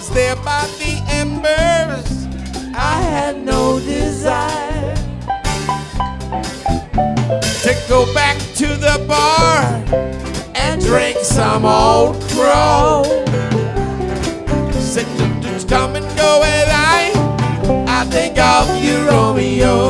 was there by the embers. I had no desire to go back to the bar and drink some old crow.